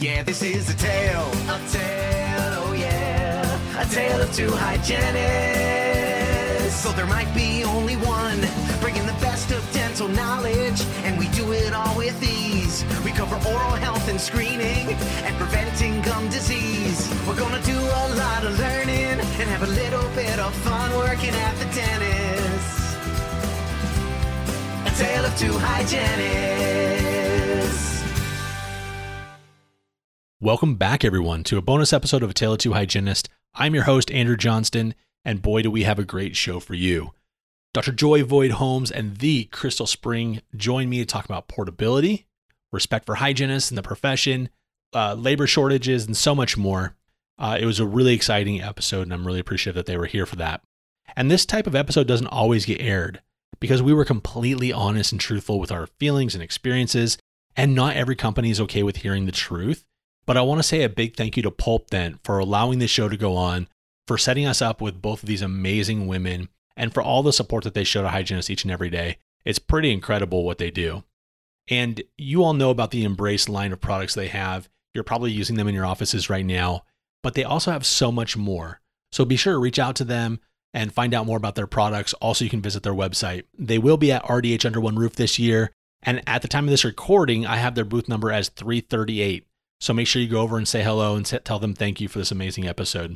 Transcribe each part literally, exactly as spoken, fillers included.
Yeah, this is a tale, a tale, oh yeah, a tale of two hygienists. So there might be only one, bringing the best of dental knowledge, and we do it all with ease. We cover oral health and screening, and preventing gum disease. We're gonna do a lot of learning, and have a little bit of fun working at the dentist. A tale of two hygienists. Welcome back, everyone, to a bonus episode of A Tale of Two Hygienists. I'm your host, Andrew Johnston, and boy, do we have a great show for you. Doctor Joy Voigt-Holmes and the Crystal Spring join me to talk about portability, respect for hygienists in the profession, uh, labor shortages, and so much more. Uh, it was a really exciting episode, and I'm really appreciative that they were here for that. And this type of episode doesn't always get aired because we were completely honest and truthful with our feelings and experiences, and not every company is okay with hearing the truth. But I want to say a big thank you to Pulp Dent for allowing this show to go on, for setting us up with both of these amazing women, and for all the support that they show to hygienists each and every day. It's pretty incredible what they do. And you all know about the Embrace line of products they have. You're probably using them in your offices right now, but they also have so much more. So be sure to reach out to them and find out more about their products. Also, you can visit their website. They will be at R D H Under One Roof this year. And at the time of this recording, I have their booth number as three thirty-eight. So make sure you go over and say hello and tell them thank you for this amazing episode.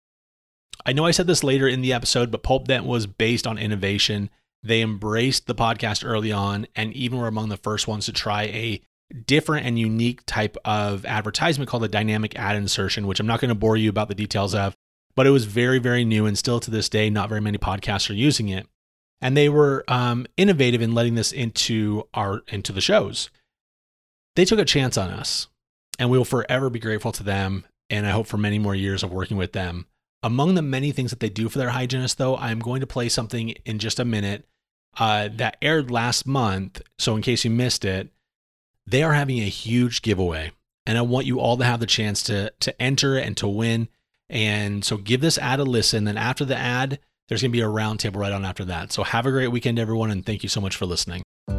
I know I said this later in the episode, but Pulp Dent was based on innovation. They embraced the podcast early on and even were among the first ones to try a different and unique type of advertisement called a dynamic ad insertion, which I'm not going to bore you about the details of, but it was very, very new, and still to this day, not very many podcasts are using it. And they were um, innovative in letting this into our into the shows. They took a chance on us, and we will forever be grateful to them, and I hope for many more years of working with them. Among the many things that they do for their hygienists, though, I'm going to play something in just a minute uh, that aired last month. So in case you missed it, they are having a huge giveaway, and I want you all to have the chance to, to enter and to win. And so give this ad a listen. Then after the ad, there's going to be a roundtable right on after that. So have a great weekend, everyone, and thank you so much for listening.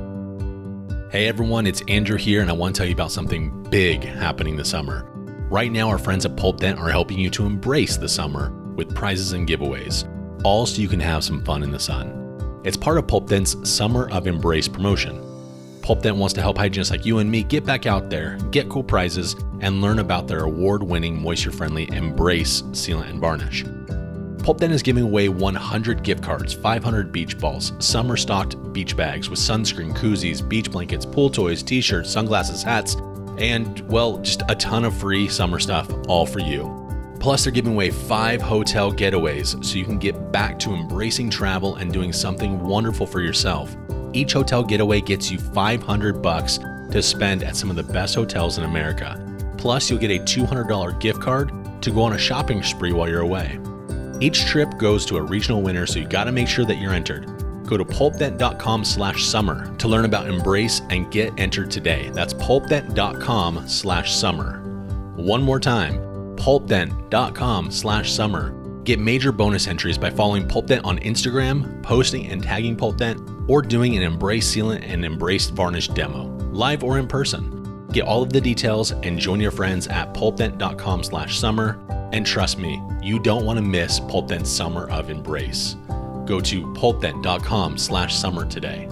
Hey everyone, it's Andrew here, and I want to tell you about something big happening this summer. Right now, our friends at Pulp Dent are helping you to embrace the summer with prizes and giveaways, all so you can have some fun in the sun. It's part of Pulp Dent's Summer of Embrace promotion. Pulp Dent wants to help hygienists like you and me get back out there, get cool prizes, and learn about their award-winning, moisture-friendly Embrace sealant and varnish. Pulp Dent is giving away one hundred gift cards, five hundred beach balls, summer-stocked beach bags with sunscreen, koozies, beach blankets, pool toys, t-shirts, sunglasses, hats, and, well, just a ton of free summer stuff, all for you. Plus, they're giving away five hotel getaways so you can get back to embracing travel and doing something wonderful for yourself. Each hotel getaway gets you five hundred bucks to spend at some of the best hotels in America. Plus, you'll get a two hundred dollars gift card to go on a shopping spree while you're away. Each trip goes to a regional winner, so you got to make sure that you're entered. Go to pulpdent.com slash summer to learn about Embrace and get entered today. That's pulpdent.com slash summer. One more time, pulpdent.com slash summer. Get major bonus entries by following Pulp Dent on Instagram, posting and tagging Pulp Dent, or doing an Embrace sealant and Embrace varnish demo, live or in person. Get all of the details and join your friends at pulpdent.com slash summer. And trust me, you don't want to miss Pulp Dent's Summer of Embrace. Go to pulpdent.com slash summer today.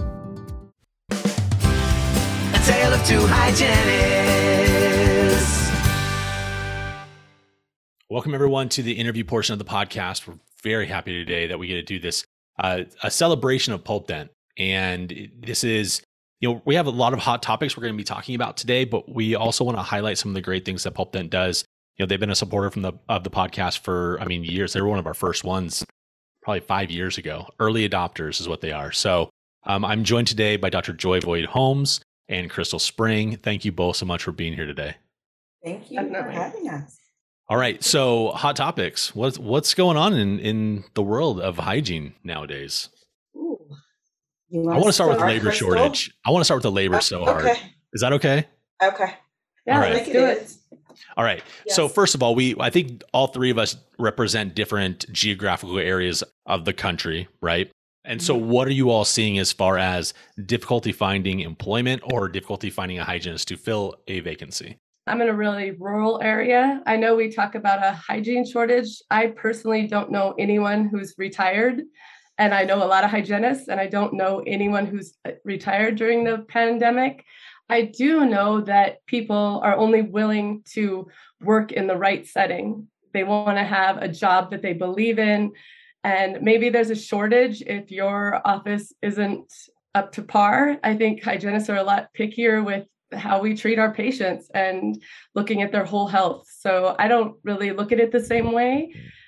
A tale of two hygienists. Welcome, everyone, to the interview portion of the podcast. We're very happy today that we get to do this, uh, a celebration of Pulp Dent. And this is, you know, we have a lot of hot topics we're going to be talking about today, but we also want to highlight some of the great things that Pulp Dent does. You know, they've been a supporter from the of the podcast for, I mean, years. They were one of our first ones, probably five years ago. Early adopters is what they are. So um, I'm joined today by Doctor Joy Voigt-Holmes and Crystal Spring. Thank you both so much for being here today. Thank you for having us. All right. So hot topics. What's what's going on in, in the world of hygiene nowadays? Ooh. I want to start with labor Crystal? shortage. I want to start with the labor Uh, so hard. okay. Is that okay? Okay. Yeah, All right. let's do it. All right. Yes. So first of all, we I think all three of us represent different geographical areas of the country, right? And so what are you all seeing as far as difficulty finding employment or difficulty finding a hygienist to fill a vacancy? I'm in a really rural area. I know we talk about a hygiene shortage. I personally don't know anyone who's retired. And I know a lot of hygienists, and I don't know anyone who's retired during the pandemic. I do know that people are only willing to work in the right setting. They want to have a job that they believe in. And maybe there's a shortage if your office isn't up to par. I think hygienists are a lot pickier with how we treat our patients and looking at their whole health. So I don't really look at it the same way.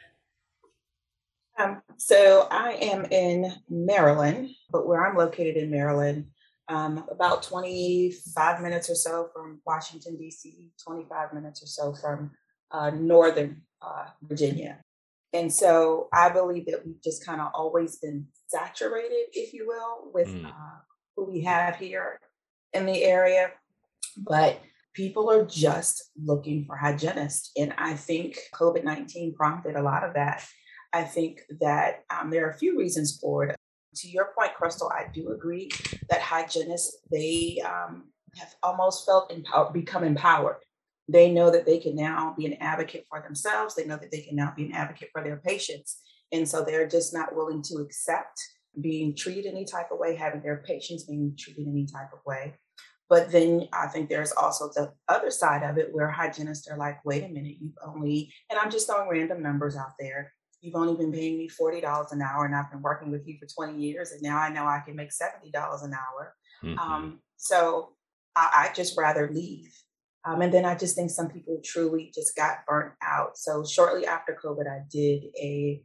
Um, so I am in Maryland, but where I'm located in Maryland, um, about twenty-five minutes or so from Washington, D C, twenty-five minutes or so from uh, Northern uh, Virginia. And so I believe that we've just kind of always been saturated, if you will, with Mm. uh, who we have here in the area. But people are just looking for hygienists. And I think COVID nineteen prompted a lot of that. I think that um, there are a few reasons for it. To your point, Crystal, I do agree that hygienists, they um, have almost felt empowered, become empowered. They know that they can now be an advocate for themselves. They know that they can now be an advocate for their patients. And so they're just not willing to accept being treated any type of way, having their patients being treated any type of way. But then I think there's also the other side of it where hygienists are like, wait a minute, you've only, and I'm just throwing random numbers out there. You've only been paying me forty dollars an hour, and I've been working with you for twenty years, and now I know I can make seventy dollars an hour. Mhm. Um, so I, I just rather leave. Um, and then I just think some people truly just got burnt out. So shortly after COVID, I did a,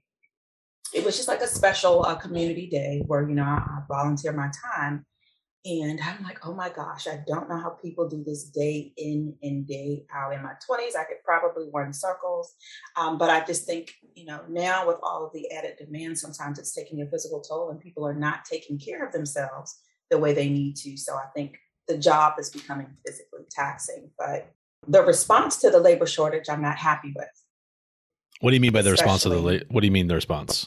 it was just like a special uh, community day where, you know, I, I volunteer my time. And I'm like, oh my gosh, I don't know how people do this day in and day out. In my twenties, I could probably run circles. Um, but I just think, you know, now with all of the added demand, sometimes it's taking a physical toll and people are not taking care of themselves the way they need to. So I think the job is becoming physically taxing. But the response to the labor shortage, I'm not happy with. What do you mean by the response to the? Especially- La- what do you mean the response?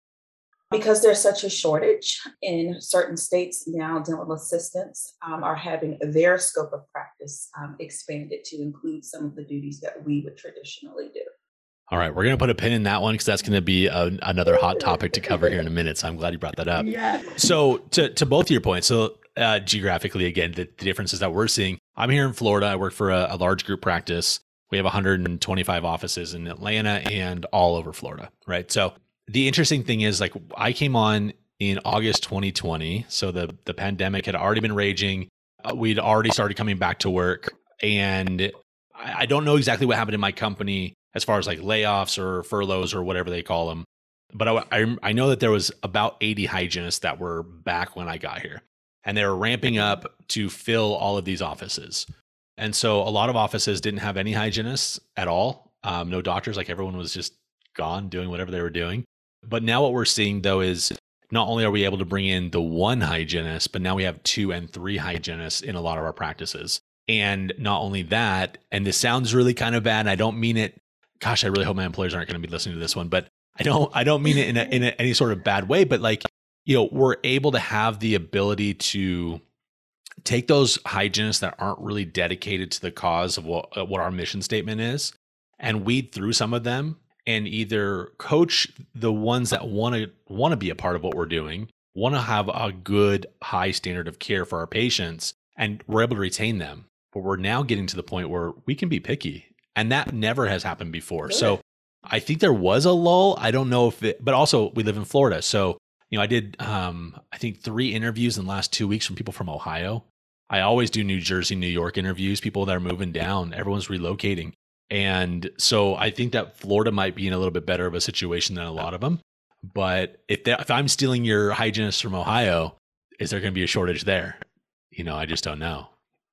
Because there's such a shortage in certain states now, dental assistants um, are having their scope of practice um, expanded to include some of the duties that we would traditionally do. All right, we're going to put a pin in that one because that's going to be a, another hot topic to cover here in a minute. So I'm glad you brought that up. Yeah. So to, to both of your points, so uh, geographically, again, the, the differences that we're seeing, I'm here in Florida. I work for a, a large group practice. We have one hundred twenty-five offices in Atlanta and all over Florida, right? So the interesting thing is, like, I came on in August twenty twenty. So the, the pandemic had already been raging. Uh, we'd already started coming back to work. And I, I don't know exactly what happened in my company as far as like layoffs or furloughs or whatever they call them. But I, I, I know that there was about eighty hygienists that were back when I got here. And they were ramping up to fill all of these offices. And so a lot of offices didn't have any hygienists at all. Um, no doctors, like everyone was just gone doing whatever they were doing. But now what we're seeing though is not only are we able to bring in the one hygienist, but now we have two and three hygienists in a lot of our practices. And not only that, and this sounds really kind of bad, and I don't mean it, gosh, I really hope my employers aren't going to be listening to this one, but I don't, I don't mean it in, a, in a, any sort of bad way, but like, you know, we're able to have the ability to take those hygienists that aren't really dedicated to the cause of what, what our mission statement is and weed through some of them and either coach the ones that want to want to be a part of what we're doing, want to have a good high standard of care for our patients, and we're able to retain them. But we're now getting to the point where we can be picky, and that never has happened before. Good. So I think there was a lull. I don't know if it, but also we live in Florida. So, you know, I did, um, I think three interviews in the last two weeks from people from Ohio. I always do New Jersey, New York interviews, people that are moving down, everyone's relocating. And so I think that Florida might be in a little bit better of a situation than a lot of them. But if they, if I'm stealing your hygienist from Ohio, is there going to be a shortage there? You know, I just don't know.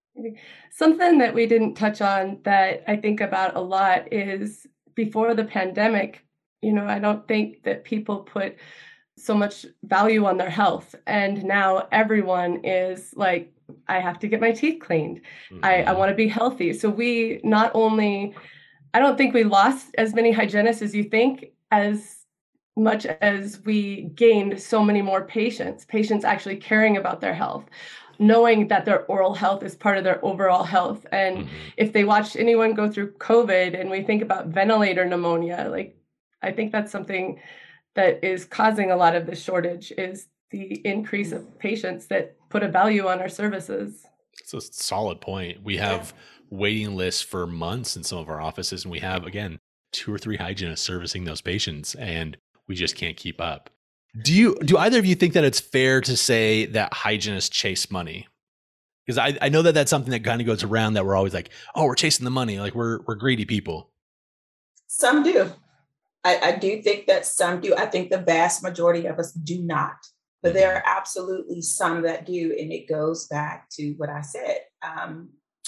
Something that we didn't touch on that I think about a lot is before the pandemic, you know, I don't think that people put so much value on their health. And now everyone is like, I have to get my teeth cleaned. Mm-hmm. I, I want to be healthy. So we not only, I don't think we lost as many hygienists as you think, as much as we gained so many more patients, patients actually caring about their health. knowing that their oral health is part of their overall health. And mm-hmm. if they watch anyone go through COVID and we think about ventilator pneumonia, like I think that's something that is causing a lot of the shortage, is the increase of patients that put a value on our services. It's a solid point. We have yeah. waiting lists for months in some of our offices, and we have, again, two or three hygienists servicing those patients, and we just can't keep up. Do you, do either of you think that it's fair to say that hygienists chase money? Because I, I know that that's something that kind of goes around, that we're always like, oh, we're chasing the money. Like we're, we're greedy people. Some do. I, I do think that some do. I think the vast majority of us do not, but there are absolutely some that do. And it goes back to what I said, um,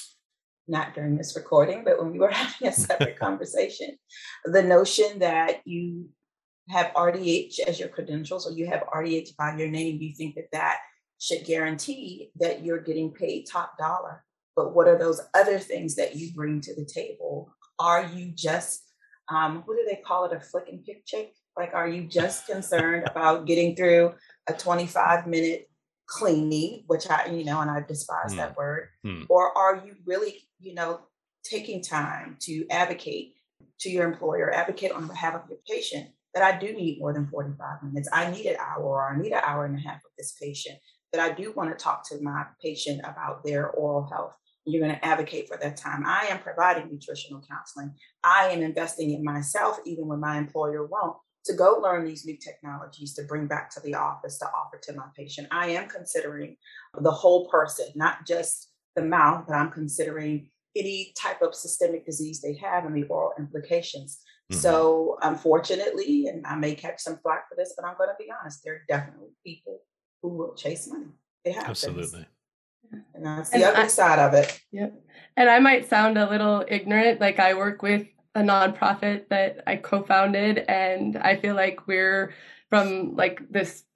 not during this recording, but when we were having a separate conversation, the notion that you have R D H as your credentials, or you have R D H by your name, you think that that should guarantee that you're getting paid top dollar. But what are those other things that you bring to the table? Are you just, um, what do they call it, a flick and pick chick? Like, are you just concerned about getting through a twenty-five minute cleaning, which I, you know, and I despise mm. that word, mm. or are you really, you know, taking time to advocate to your employer, advocate on behalf of your patient, that I do need more than forty-five minutes. I need an hour, or I need an hour and a half with this patient, that I do want to talk to my patient about their oral health. You're going to advocate for that time. I am providing nutritional counseling. I am investing in myself, even when my employer won't, to go learn these new technologies to bring back to the office to offer to my patient. I am considering the whole person, not just the mouth, but I'm considering any type of systemic disease they have and the oral implications. Mm-hmm. So unfortunately, and I may catch some flack for this, but I'm going to be honest, there are definitely people who will chase money. It happens. Absolutely. And that's the and other I, side of it. Yep. And I might sound a little ignorant. Like, I work with a nonprofit that I co-founded, and I feel like we're from like this,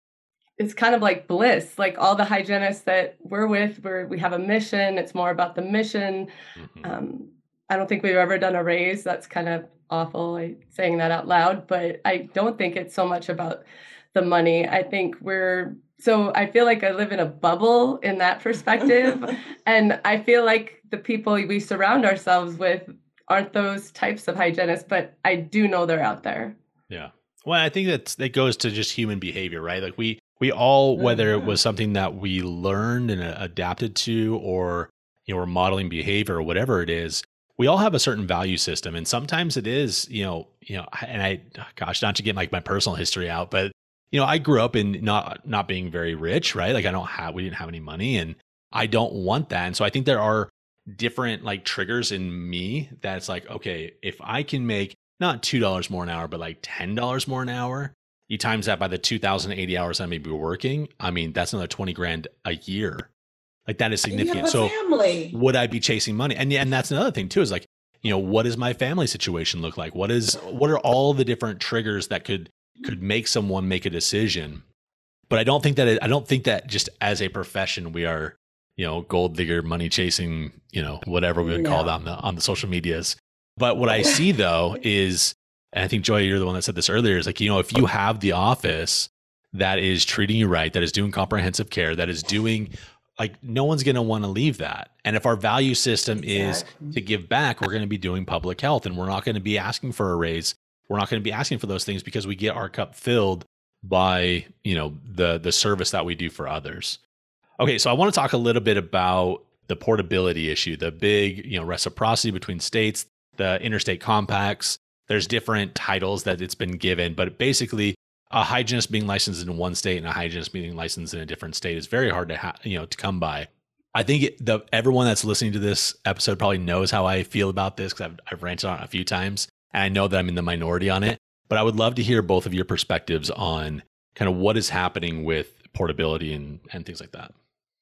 it's kind of like bliss. Like, all the hygienists that we're with, we're, we have a mission. It's more about the mission. Mm-hmm. Um, I don't think we've ever done a raise. That's kind of awful, like, saying that out loud, but I don't think it's so much about the money. I think we're, so I feel like I live in a bubble in that perspective. And I feel like the people we surround ourselves with aren't those types of hygienists, but I do know they're out there. Yeah. Well, I think that's, that goes to just human behavior, right? Like we, we all, whether it was something that we learned and adapted to, or, you know, we're modeling behavior or whatever it is, we all have a certain value system. And sometimes it is, you know, you know, and I, gosh, not to get like my personal history out, but, you know, I grew up in not, not being very rich, right? Like I don't have, we didn't have any money, and I don't want that. And so I think there are different like triggers in me that's like, okay, if I can make not two dollars more an hour, but like ten dollars more an hour, you times that by the two thousand eighty hours I may be working. I mean, that's another twenty grand a year. Like that is significant. So family. Would I be chasing money? And and that's another thing too, is like, you know, what does my family situation look like? What is, what are all the different triggers that could, could make someone make a decision? But I don't think that, it, I don't think that just as a profession, we are, you know, gold digger, money chasing, you know, whatever we would no. call it on the, on the social medias. But what I see though is, and I think Joy, you're the one that said this earlier, is like, you know, if you have the office that is treating you right, that is doing comprehensive care, that is doing, like, no one's going to want to leave that. And if our value system exactly. is to give back, we're going to be doing public health, and we're not going to be asking for a raise. We're not going to be asking for those things because we get our cup filled by, you know, the, the service that we do for others. Okay. So I want to talk a little bit about the portability issue, the big, you know, reciprocity between states, the interstate compacts. There's different titles that it's been given, but basically a hygienist being licensed in one state and a hygienist being licensed in a different state is very hard to ha- you know, to come by. I think it, the everyone that's listening to this episode probably knows how I feel about this, because I've, I've ranted on it a few times, and I know that I'm in the minority on it. But I would love to hear both of your perspectives on kind of what is happening with portability and, and things like that.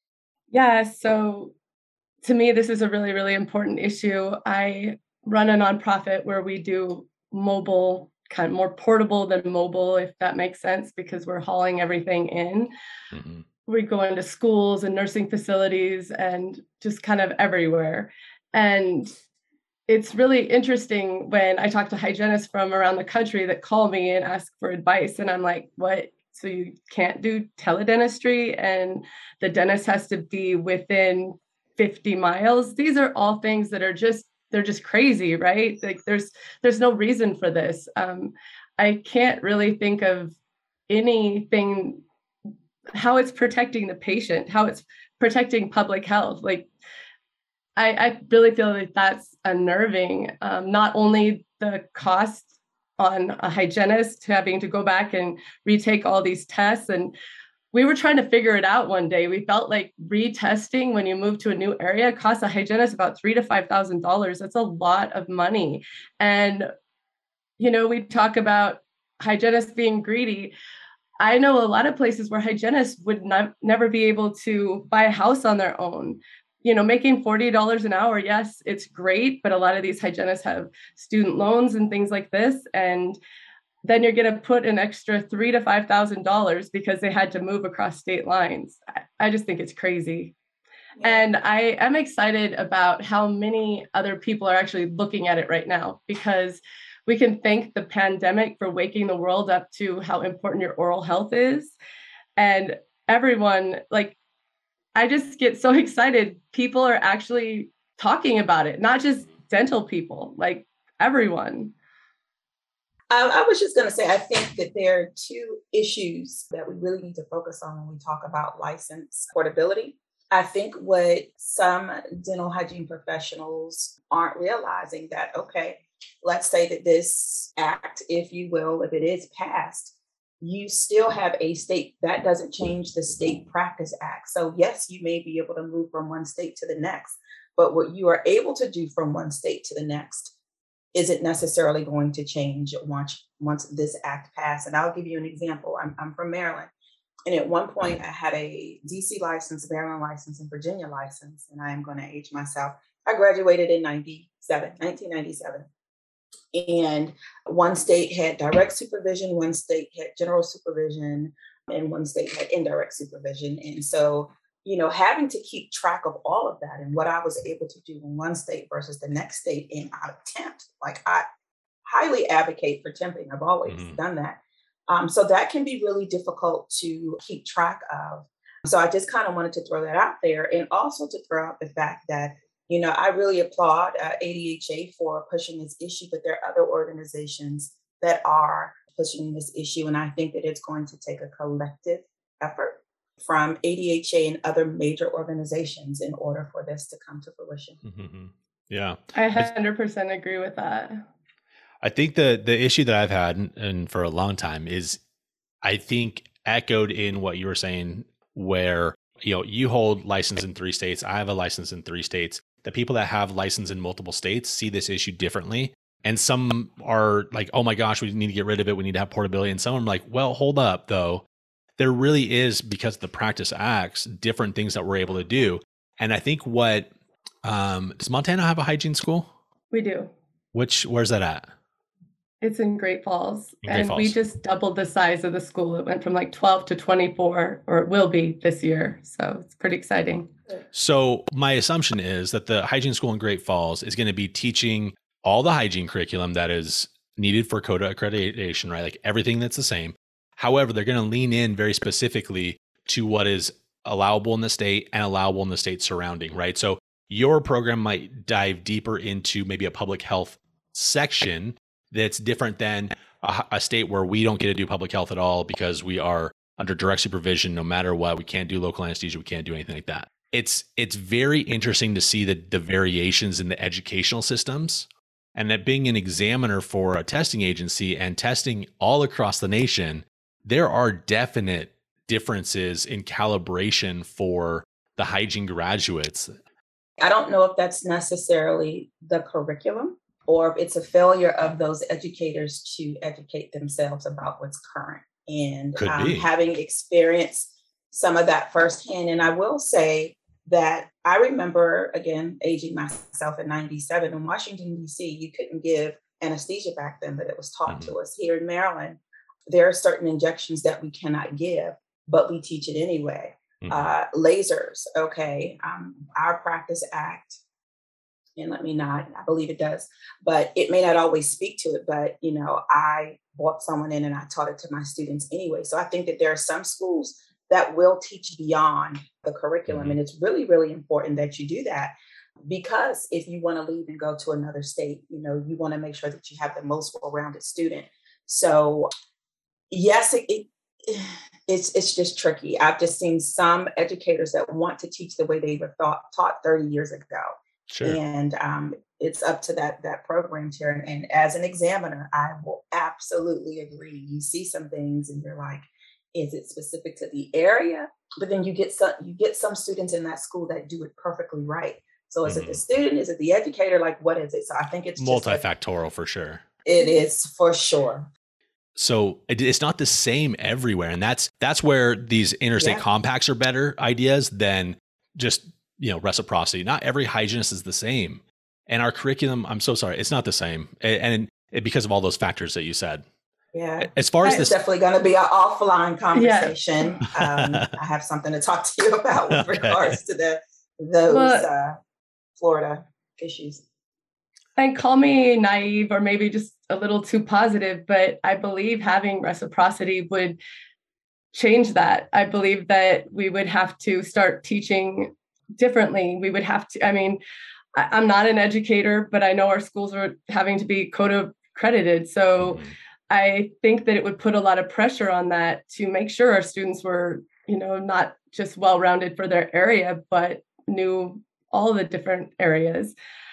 Yeah. So to me, this is a really, really important issue. I run a nonprofit where we do mobile, kind of more portable than mobile, if that makes sense, because we're hauling everything in. Mm-hmm. We go into schools and nursing facilities and just kind of everywhere. And it's really interesting when I talk to hygienists from around the country that call me and ask for advice. And I'm like, what So you can't do teledentistry, and the dentist has to be within fifty miles. These are all things that are just, they're just crazy, right? Like there's, there's no reason for this. Um, I can't really think of anything, how it's protecting the patient, how it's protecting public health. Like, I, I really feel like that's unnerving. Um, not only the cost on a hygienist having to go back and retake all these tests. And we were trying to figure it out one day. We felt like retesting when you move to a new area costs a hygienist about three to five thousand dollars. That's a lot of money. And, you know, we talk about hygienists being greedy. I know a lot of places where hygienists would not, never be able to buy a house on their own. You know, making forty dollars an hour, yes, it's great, but a lot of these hygienists have student loans and things like this. And then you're going to put an extra three to five thousand dollars because they had to move across state lines. I, I just think it's crazy. Yeah. And I am excited about how many other people are actually looking at it right now, because we can thank the pandemic for waking the world up to how important your oral health is. And everyone, like, I just get so excited. People are actually talking about it, not just dental people, like everyone. Um, I was just going to say, I think that there are two issues that we really need to focus on when we talk about license portability. I think what some dental hygiene professionals aren't realizing that, okay, let's say that this act, if you will, if it is passed, you still have a state that doesn't change the State Practice Act. So yes, you may be able to move from one state to the next, but what you are able to do from one state to the next isn't necessarily going to change once, once this act passed. And I'll give you an example. I'm, I'm from Maryland. And at one point I had a D C license, Maryland license, and Virginia license. And I am going to age myself. I graduated in ninety-seven, nineteen ninety-seven. And one state had direct supervision, one state had general supervision, and one state had indirect supervision. And so, you know, having to keep track of all of that and what I was able to do in one state versus the next state, and I tempt, like I highly advocate for temping. I've always mm-hmm. done that. Um, so that can be really difficult to keep track of. So I just kind of wanted to throw that out there, and also to throw out the fact that, you know, I really applaud uh, A D H A for pushing this issue, but there are other organizations that are pushing this issue. And I think that it's going to take a collective effort from A D H A and other major organizations in order for this to come to fruition. Mm-hmm. Yeah. I one hundred percent agree with that. I think the the issue that I've had, and for a long time, is I think echoed in what you were saying, where, you know, you hold license in three states. I have a license in three states. The people that have license in multiple states see this issue differently. And some are like, oh my gosh, we need to get rid of it. We need to have portability. And some are like, well, hold up though. There really is, because of the Practice Acts, different things that we're able to do. And I think what, um, does Montana have a hygiene school? We do. Which, where's that at? It's in Great Falls. In Great and Falls. We just doubled the size of the school. It went from like twelve to twenty-four, or it will be this year. So it's pretty exciting. So my assumption is that the hygiene school in Great Falls is going to be teaching all the hygiene curriculum that is needed for CODA accreditation, right? Like everything that's the same. However, they're going to lean in very specifically to what is allowable in the state and allowable in the state surrounding, right? So your program might dive deeper into maybe a public health section that's different than a, a state where we don't get to do public health at all because we are under direct supervision no matter what. We can't do local anesthesia. We can't do anything like that. It's it's very interesting to see the, the variations in the educational systems, and that being an examiner for a testing agency and testing all across the nation, there are definite differences in calibration for the hygiene graduates. I don't know if that's necessarily the curriculum, or if it's a failure of those educators to educate themselves about what's current. And um, having experienced some of that firsthand. And I will say that I remember, again, aging myself in ninety-seven in Washington, D C, you couldn't give anesthesia back then, but it was taught mm-hmm. to us. Here in Maryland, there are certain injections that we cannot give, but we teach it anyway. Mm-hmm. Uh, lasers, okay. Um, our Practice Act, and let me not, I believe it does, but it may not always speak to it. But, you know, I brought someone in and I taught it to my students anyway. So I think that there are some schools that will teach beyond the curriculum. Mm-hmm. And it's really, really important that you do that, because if you want to leave and go to another state, you know, you want to make sure that you have the most well-rounded student. So yes, it, it it's it's just tricky. I've just seen some educators that want to teach the way they were thought, taught thirty years ago. Sure. And um, it's up to that that program chair. And, and as an examiner, I will absolutely agree. You see some things and you're like, is it specific to the area? But then you get some you get some students in that school that do it perfectly right. So is mm-hmm. it the student? Is it the educator? Like, what is it? So I think it's multifactorial like, for sure. It is for sure. So it, it's not the same everywhere. And that's that's where these interstate yeah. compacts are better ideas than just, you know, reciprocity. Not every hygienist is the same. And our curriculum, I'm so sorry, it's not the same. And, and it, because of all those factors that you said. Yeah. As far as it's this, definitely going to be an offline conversation. Yeah. um, I have something to talk to you about with okay. regards to the those well, uh, Florida issues. And call me naive or maybe just a little too positive, but I believe having reciprocity would change that. I believe that we would have to start teaching differently. We would have to, I mean, I, I'm not an educator, but I know our schools are having to be CODA accredited. So mm-hmm. I think that it would put a lot of pressure on that to make sure our students were, you know, not just well-rounded for their area, but knew all the different areas.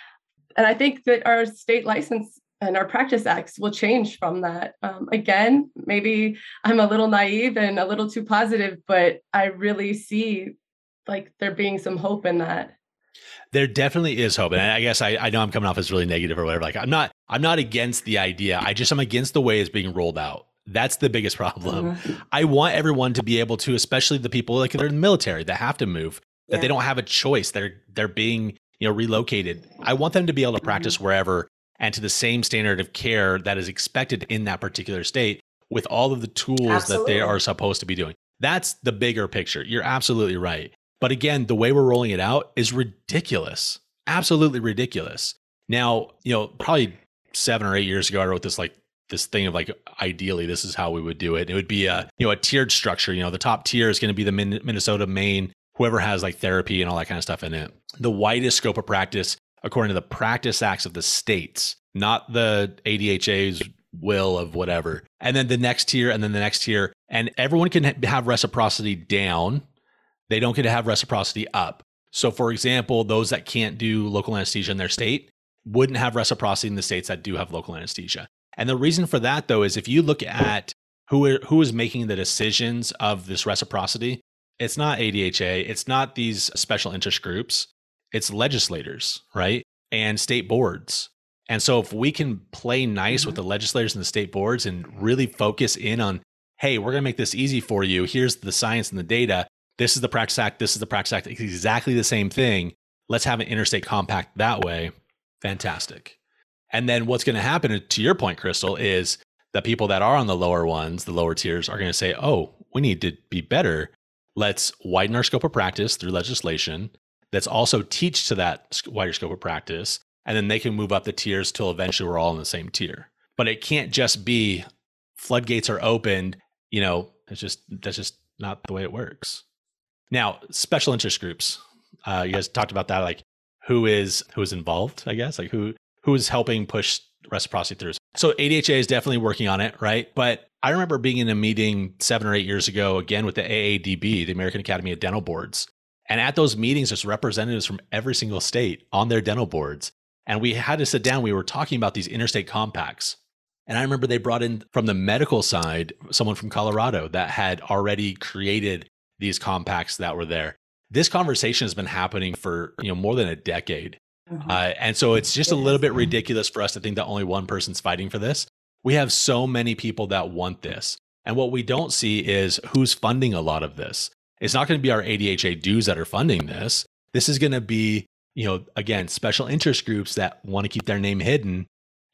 And I think that our state license and our practice acts will change from that. Um, again, maybe I'm a little naive and a little too positive, but I really see like there being some hope in that. There definitely is hope. And I guess I, I know I'm coming off as really negative or whatever. Like I'm not, I'm not against the idea. I just, I'm against the way it's being rolled out. That's the biggest problem. Mm-hmm. I want everyone to be able to, especially the people like they're in the military that have to move, that yeah. they don't have a choice. They're, they're being, you know, relocated. I want them to be able to practice mm-hmm. wherever and to the same standard of care that is expected in that particular state with all of the tools absolutely. That they are supposed to be doing. That's the bigger picture. You're absolutely right. But again, the way we're rolling it out is ridiculous. Absolutely ridiculous. Now, you know, probably seven or eight years ago, I wrote this like this thing of like, ideally, this is how we would do it. It would be a, you know, a tiered structure. You know, the top tier is going to be the Min- Minnesota, Maine, whoever has like therapy and all that kind of stuff in it. The widest scope of practice, according to the practice acts of the states, not the A D H A's will of whatever. And then the next tier and then the next tier. And everyone can ha- have reciprocity down. They don't get to have reciprocity up. So for example, those that can't do local anesthesia in their state wouldn't have reciprocity in the states that do have local anesthesia. And the reason for that though, is if you look at who, are, who is making the decisions of this reciprocity, it's not A D H A, it's not these special interest groups, it's legislators, right? And state boards. And so if we can play nice mm-hmm. with the legislators and the state boards and really focus in on, hey, we're going to make this easy for you. Here's the science and the data. This is the Practice Act. This is the Practice Act. It's exactly the same thing. Let's have an interstate compact that way. Fantastic. And then what's going to happen, to your point, Crystal, is the people that are on the lower ones, the lower tiers, are going to say, oh, we need to be better. Let's widen our scope of practice through legislation. Let's also teach to that wider scope of practice. And then they can move up the tiers till eventually we're all in the same tier. But it can't just be floodgates are opened. You know, it's just, that's just not the way it works. Now, special interest groups, uh, you guys talked about that, like who is who is involved, I guess, like who who is helping push reciprocity through. So A D H A is definitely working on it, right? But I remember being in a meeting seven or eight years ago, again with the A A D B, the American Academy of Dental Boards. And at those meetings, there's representatives from every single state on their dental boards. And we had to sit down, we were talking about these interstate compacts. And I remember they brought in from the medical side, someone from Colorado that had already created these compacts that were there. This conversation has been happening for, you know, more than a decade. Mm-hmm. Uh, and so it's just a little bit ridiculous for us to think that only one person's fighting for this. We have so many people that want this. And what we don't see is who's funding a lot of this. It's not going to be our A D H A dues that are funding this. This is going to be, you know, again, special interest groups that want to keep their name hidden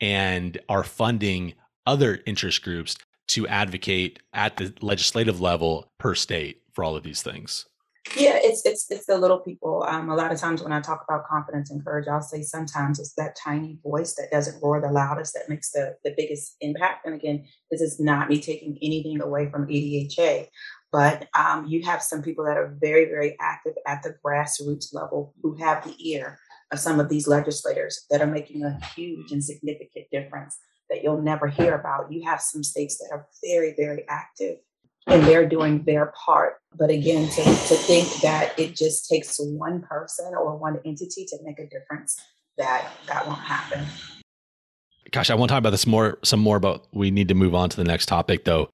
and are funding other interest groups to advocate at the legislative level per state for all of these things. Yeah, it's it's it's the little people. Um, a lot of times when I talk about confidence and courage, I'll say sometimes it's that tiny voice that doesn't roar the loudest that makes the the biggest impact. And again, this is not me taking anything away from A D H A, but um, you have some people that are very very active at the grassroots level who have the ear of some of these legislators that are making a huge and significant difference that you'll never hear about. You have some states that are very very active and they're doing their part. But again, to, to think that it just takes one person or one entity to make a difference, that that won't happen. Gosh, I want to talk about this more, some more, but we need to move on to the next topic though.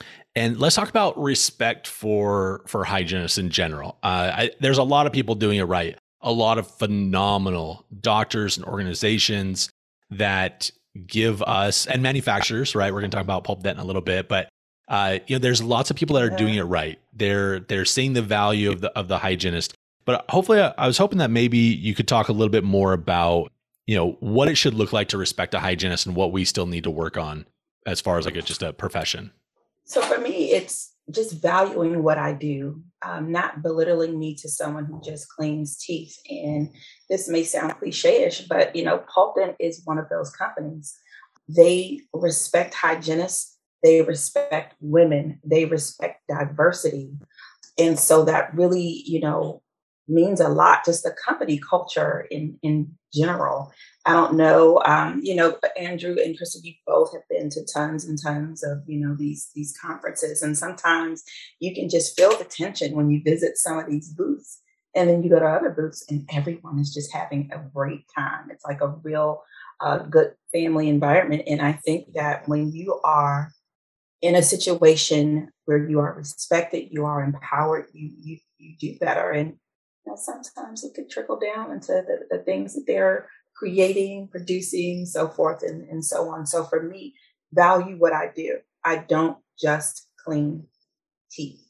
And let's talk about respect for, for hygienists in general. Uh, I, there's a lot of people doing it right. A lot of phenomenal doctors and organizations that give us, and manufacturers, right? We're going to talk about Pulp Dent in a little bit, but Uh, you know, there's lots of people that are doing it right. They're they're seeing the value of the of the hygienist. But hopefully, I, I was hoping that maybe you could talk a little bit more about, you know, what it should look like to respect a hygienist and what we still need to work on as far as like a, just a profession. So for me, it's just valuing what I do, um, not belittling me to someone who just cleans teeth. And this may sound cliche-ish, but you know, Pulp Dent is one of those companies. They respect hygienists. They respect women. They respect diversity. And so that really, you know, means a lot, just the company culture in, in general. I don't know, um, you know, Andrew and Crystal, you both have been to tons and tons of, you know, these, these conferences. And sometimes you can just feel the tension when you visit some of these booths. And then you go to other booths and everyone is just having a great time. It's like a real uh, good family environment. And I think that when you are in a situation where you are respected, you are empowered, you you you do better. And you know, sometimes it could trickle down into the, the things that they're creating, producing, so forth and, and so on. So for me, value what I do. I don't just clean teeth.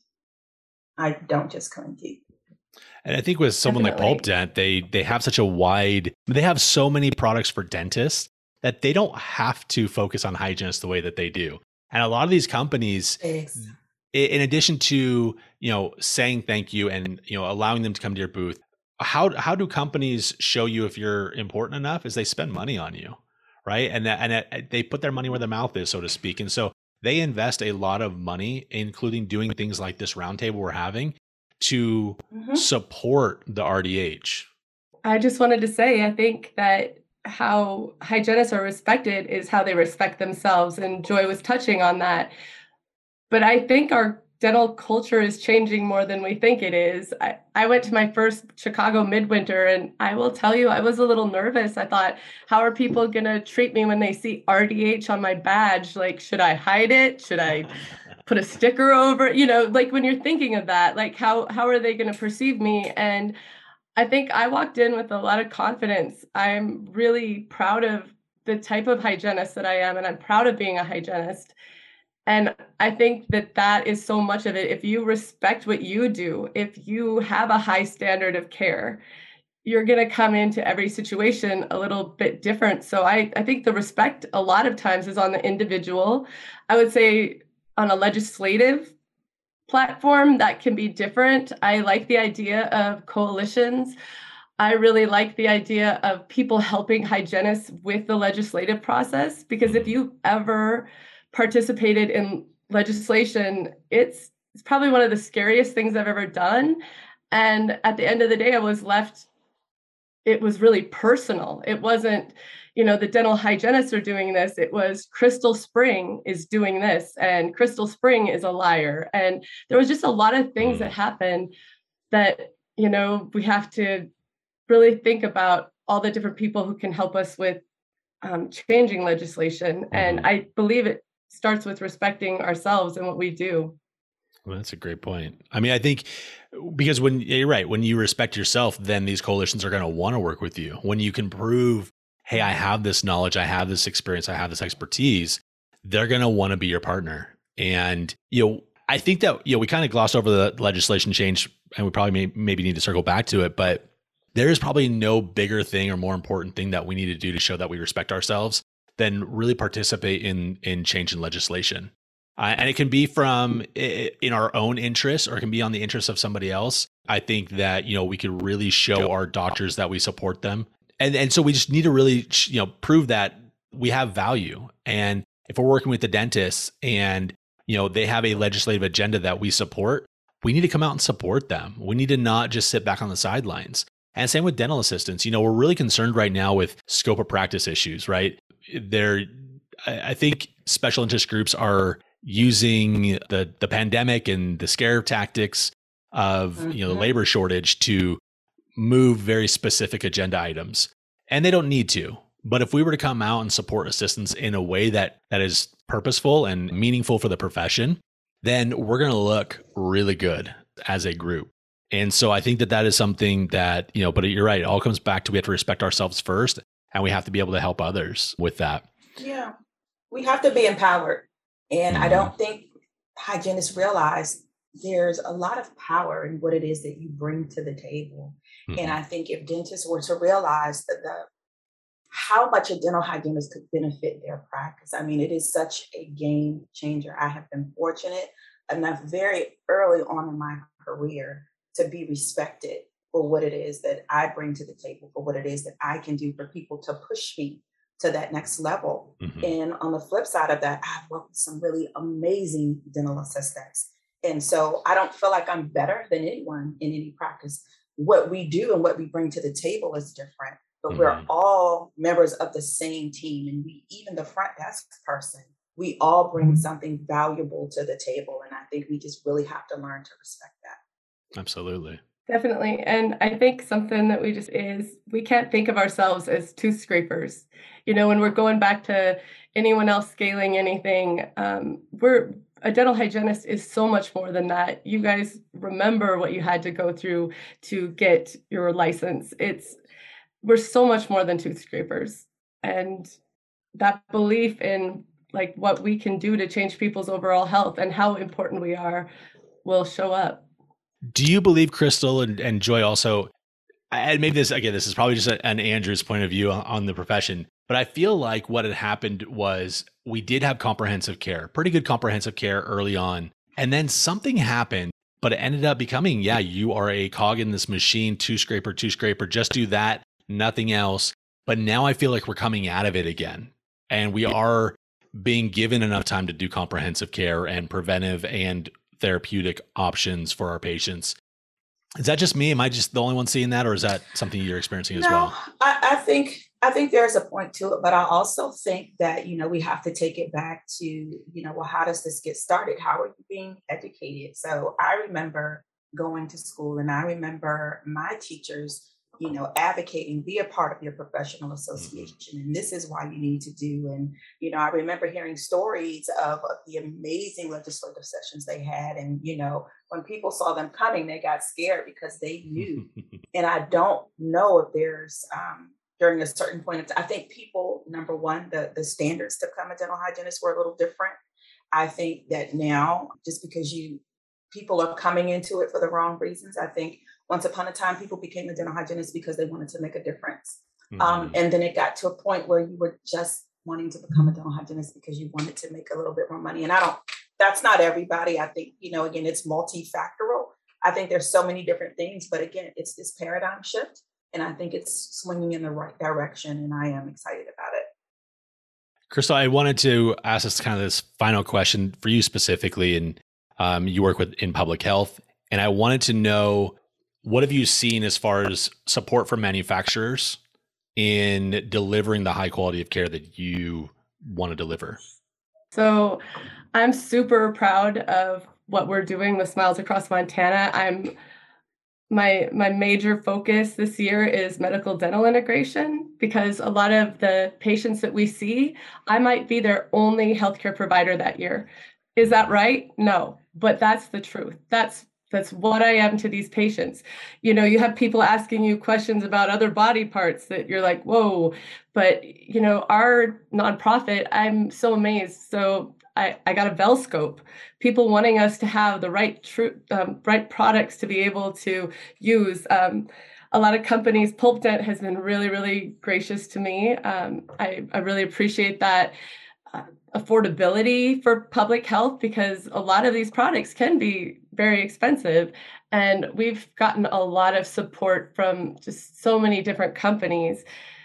I don't just clean teeth. And I think with someone Definitely. like Pulp Dent, they they have such a wide, they have so many products for dentists that they don't have to focus on hygienists the way that they do. And a lot of these companies, Thanks. in addition to, you know, saying thank you and, you know, allowing them to come to your booth, how how do companies show you if you're important enough? Is they spend money on you, right? And that, and it, they put their money where their mouth is, so to speak. And so they invest a lot of money, including doing things like this roundtable we're having, to mm-hmm. support the R D H. I just wanted to say, I think that how hygienists are respected is how they respect themselves. And Joy was touching on that. But I think our dental culture is changing more than we think it is. I, I went to my first Chicago midwinter, and I will tell you, I was a little nervous. I thought, how are people going to treat me when they see R D H on my badge? Like, should I hide it? Should I put a sticker over it? You know, like when you're thinking of that, like how, how are they going to perceive me? And I think I walked in with a lot of confidence. I'm really proud of the type of hygienist that I am, and I'm proud of being a hygienist. And I think that that is so much of it. If you respect what you do, if you have a high standard of care, you're going to come into every situation a little bit different. So I, I think the respect a lot of times is on the individual. I would say on a legislative platform, that can be different. I like the idea of coalitions. I really like the idea of people helping hygienists with the legislative process, because if you ever participated in legislation, it's it's probably one of the scariest things I've ever done. And at the end of the day, I was left, it was really personal. It wasn't, you know, the dental hygienists are doing this. It was Crystal Spring is doing this, and Crystal Spring is a liar. And there was just a lot of things that happened that, you know, we have to really think about all the different people who can help us with um, changing legislation. And I believe it starts with respecting ourselves and what we do. Well, that's a great point. I mean, I think because when you're right, when you respect yourself, then these coalitions are going to want to work with you. When you can prove, hey, I have this knowledge, I have this experience, I have this expertise, they're going to want to be your partner. And, you know, I think that, you know, we kind of glossed over the legislation change, and we probably may, maybe need to circle back to it, but there is probably no bigger thing or more important thing that we need to do to show that we respect ourselves than really participate in, in change in legislation. Uh, and it can be from in our own interest, or it can be on the interest of somebody else. I think that, you know, we could really show our doctors that we support them. And and so we just need to really, you know, prove that we have value. And if we're working with the dentists and, you know, they have a legislative agenda that we support, we need to come out and support them. We need to not just sit back on the sidelines. And same with dental assistants. You know, we're really concerned right now with scope of practice issues, right? There, I think special interest groups are using the the pandemic and the scare tactics of, mm-hmm. you know, the labor shortage to move very specific agenda items. And they don't need to. But if we were to come out and support assistants in a way that that is purposeful and meaningful for the profession, then we're going to look really good as a group. And so I think that that is something that, you know, but you're right. It all comes back to we have to respect ourselves first, and we have to be able to help others with that. Yeah, we have to be empowered. And mm-hmm. I don't think hygienists realize there's a lot of power in what it is that you bring to the table. Mm-hmm. And I think if dentists were to realize that the how much a dental hygienist could benefit their practice. I mean, it is such a game changer. I have been fortunate enough very early on in my career to be respected for what it is that I bring to the table, for what it is that I can do for people to push me to that next level. Mm-hmm. And on the flip side of that, I've worked with some really amazing dental assistants. And so I don't feel like I'm better than anyone in any practice. What we do and what we bring to the table is different, but mm-hmm. we're all members of the same team. And we, even the front desk person, we all bring something valuable to the table. And I think we just really have to learn to respect that. Absolutely. Definitely. And I think something that we just is, we can't think of ourselves as tooth scrapers. You know, when we're going back to anyone else scaling anything, um, we're a dental hygienist is so much more than that. You guys remember what you had to go through to get your license. It's, we're so much more than tooth scrapers. And that belief in like what we can do to change people's overall health and how important we are will show up. Do you believe, Crystal and, and Joy also, and maybe this, again, this is probably just an Andrew's point of view on, on the profession, but I feel like what had happened was we did have comprehensive care, pretty good comprehensive care early on. And then something happened, but it ended up becoming, yeah, you are a cog in this machine, tooth scraper, tooth scraper, just do that, nothing else. But now I feel like we're coming out of it again. And we are being given enough time to do comprehensive care and preventive and therapeutic options for our patients. Is that just me? Am I just the only one seeing that, or is that something you're experiencing as no, well? I, I think I think there's a point to it, but I also think that, you know, we have to take it back to, you know, well, how does this get started? How are you being educated? So I remember going to school, and I remember my teachers, you know, advocating, be a part of your professional association. Mm-hmm. And this is why you need to do. And, you know, I remember hearing stories of, of the amazing legislative sessions they had. And, you know, when people saw them coming, they got scared because they knew. And I don't know if there's, um, during a certain point, of time, I think people, number one, the, the standards to become a dental hygienist were a little different. I think that now, just because you, people are coming into it for the wrong reasons, I think once upon a time, people became a dental hygienist because they wanted to make a difference. Mm-hmm. Um, and then it got to a point where you were just wanting to become a dental hygienist because you wanted to make a little bit more money. And I don't, that's not everybody. I think, you know, again, it's multifactorial. I think there's so many different things, but again, it's this paradigm shift. And I think it's swinging in the right direction. And I am excited about it. Crystal, I wanted to ask this kind of this final question for you specifically. And um, you work with in public health. And I wanted to know, what have you seen as far as support from manufacturers in delivering the high quality of care that you want to deliver? So I'm super proud of what we're doing with Smiles Across Montana. I'm my my major focus this year is medical dental integration, because a lot of the patients that we see, I might be their only healthcare provider that year. Is that right? No, but that's the truth. That's That's what I am to these patients. You know, you have people asking you questions about other body parts that you're like, whoa. But, you know, our nonprofit, I'm so amazed. So I, I got a Velscope, people wanting us to have the right true, um, right products to be able to use. Um, a lot of companies, Pulp Dent has been really, really gracious to me. Um, I, I really appreciate that. uh, affordability for public health, because a lot of these products can be very expensive. And we've gotten a lot of support from just so many different companies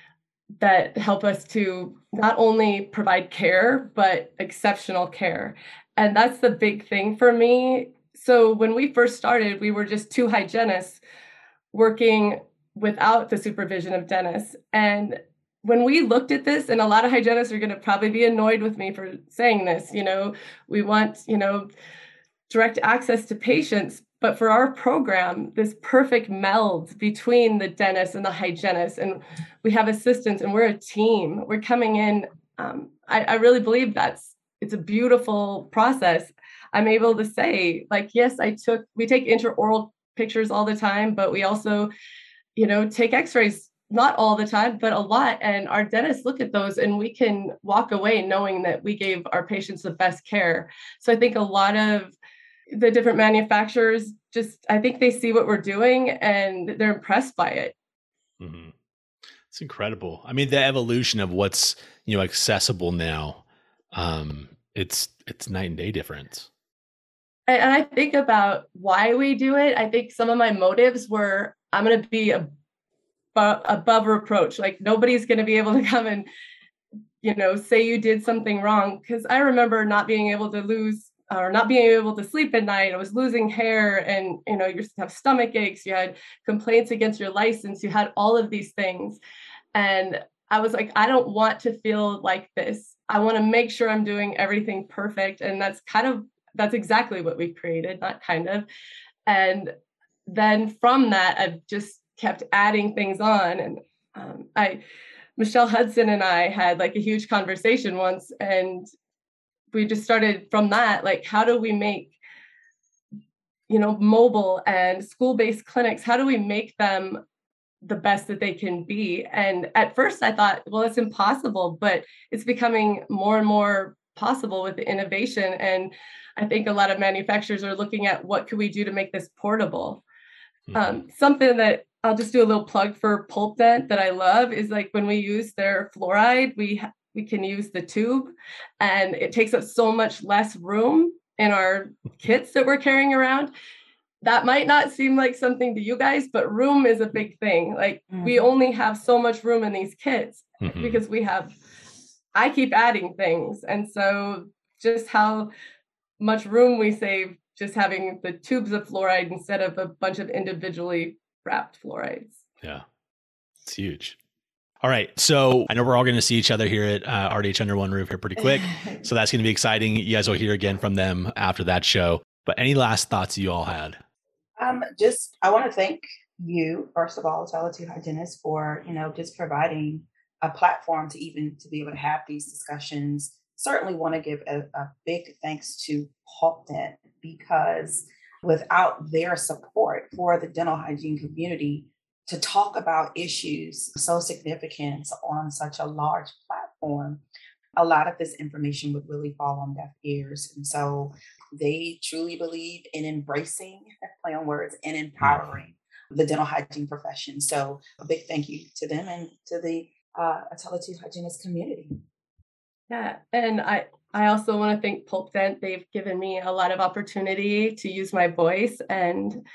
that help us to not only provide care, but exceptional care. And that's the big thing for me. So when we first started, we were just two hygienists working without the supervision of dentists. And when we looked at this, and a lot of hygienists are going to probably be annoyed with me for saying this, you know, we want, you know, direct access to patients. But for our program, this perfect meld between the dentist and the hygienist, and we have assistants and we're a team. We're coming in. Um, I, I really believe that's, it's a beautiful process. I'm able to say, like, yes, I took, we take intraoral pictures all the time, but we also, you know, take x-rays, not all the time, but a lot. And our dentists look at those and we can walk away knowing that we gave our patients the best care. So I think a lot of the different manufacturers just, I think they see what we're doing and they're impressed by it. Mm-hmm. It's incredible. I mean, the evolution of what's, you know, accessible now, um, it's, it's night and day difference. And, and I think about why we do it. I think some of my motives were, I'm going to be a, above reproach. Like nobody's going to be able to come and, you know, say you did something wrong. Cause I remember not being able to lose or not being able to sleep at night. I was losing hair and, you know, you have stomach aches, you had complaints against your license, you had all of these things. And I was like, I don't want to feel like this. I want to make sure I'm doing everything perfect. And that's kind of, that's exactly what we created, not kind of. And then from that, I've just kept adding things on. And um, I, Michelle Hudson and I had like a huge conversation once, and we just started from that, like, how do we make, you know, mobile and school-based clinics, how do we make them the best that they can be? And at first I thought, well, it's impossible, but it's becoming more and more possible with the innovation. And I think a lot of manufacturers are looking at what could we do to make this portable. Mm-hmm. Um, something that I'll just do a little plug for Pulp Dent that I love is like when we use their fluoride, we ha- we can use the tube, and it takes up so much less room in our kits that we're carrying around. That might not seem like something to you guys, but room is a big thing. Like mm-hmm. we only have so much room in these kits mm-hmm. because we have, I keep adding things. And so just how much room we save just having the tubes of fluoride instead of a bunch of individually wrapped fluorides. Yeah, it's huge. All right. So I know we're all going to see each other here at uh, R D H Under One Roof here pretty quick. So that's going to be exciting. You guys will hear again from them after that show. But any last thoughts you all had? Um, just, I want to thank you, first of all, Tele two Hygienists, for, you know, just providing a platform to even to be able to have these discussions. Certainly want to give a, a big thanks to Pulp Dent, because without their support for the dental hygiene community, to talk about issues so significant on such a large platform, a lot of this information would really fall on deaf ears. And so they truly believe in embracing, play on words, and empowering the dental hygiene profession. So a big thank you to them and to the uh, Tele two Hygienist community. Yeah, and I, I also want to thank Pulp Dent. They've given me a lot of opportunity to use my voice, and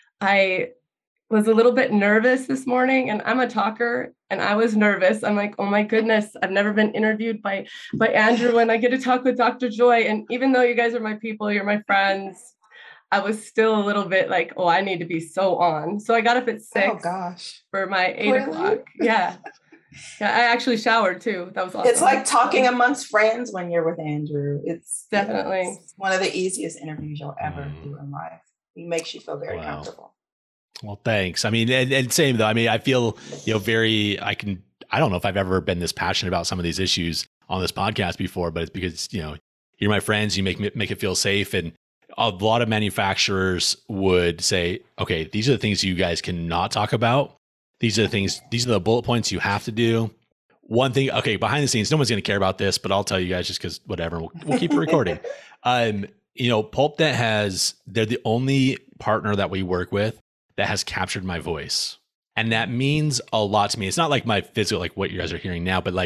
I was a little bit nervous this morning, and I'm a talker and I was nervous. I'm like, oh my goodness, I've never been interviewed by, by Andrew, and I get to talk with Doctor Joy. And even though you guys are my people, you're my friends, I was still a little bit like, oh, I need to be so on. So I got up at six oh, gosh. for my eight really? o'clock. Yeah. Yeah. I actually showered too. That was awesome. It's like talking amongst friends when you're with Andrew. It's definitely you know, it's one of the easiest interviews you'll ever do in life. He makes you feel very wow. comfortable. Well, thanks. I mean, and, and same though. I mean, I feel, you know, very, I can, I don't know if I've ever been this passionate about some of these issues on this podcast before, but it's because, you know, you're my friends, you make me, make it feel safe. And a lot of manufacturers would say, okay, these are the things you guys cannot talk about. These are the things, these are the bullet points you have to do. One thing, okay, behind the scenes, no one's going to care about this, but I'll tell you guys just because whatever, we'll, we'll keep it recording. Um, you know, Pulp Dent has, they're the only partner that we work with that has captured my voice. And that means a lot to me. It's not like my physical, like what you guys are hearing now, but like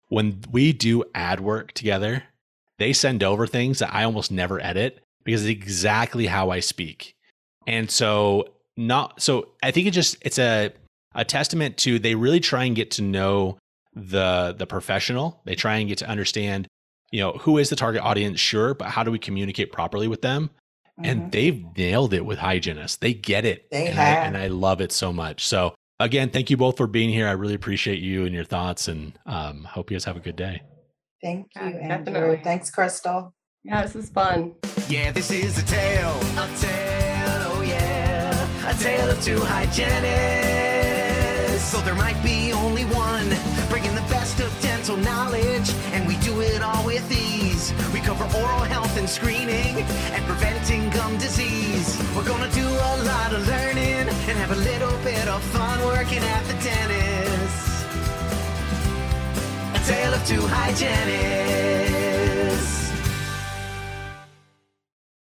when we do ad work together, they send over things that I almost never edit because it's exactly how I speak. And so not so I think it just it's a a testament to they really try and get to know the the professional. They try and get to understand, you know, who is the target audience, sure, but how do we communicate properly with them? Mm-hmm. And they've nailed it with hygienists. They get it. They and have. I, and I love it so much. So again, thank you both for being here. I really appreciate you and your thoughts, and um, hope you guys have a good day. Thank you, Yeah, Andrew. definitely. Thanks, Crystal. Yeah, this is fun. Yeah, this is a tale, a tale, oh yeah, a tale of two hygienists. So there might be only one, bringing the best of dental knowledge, and we do it all with ease. We cover oral health and screening, and preventing gum disease. We're gonna do a lot of learning, and have a little bit of fun working at the dentist. A tale of two hygienists.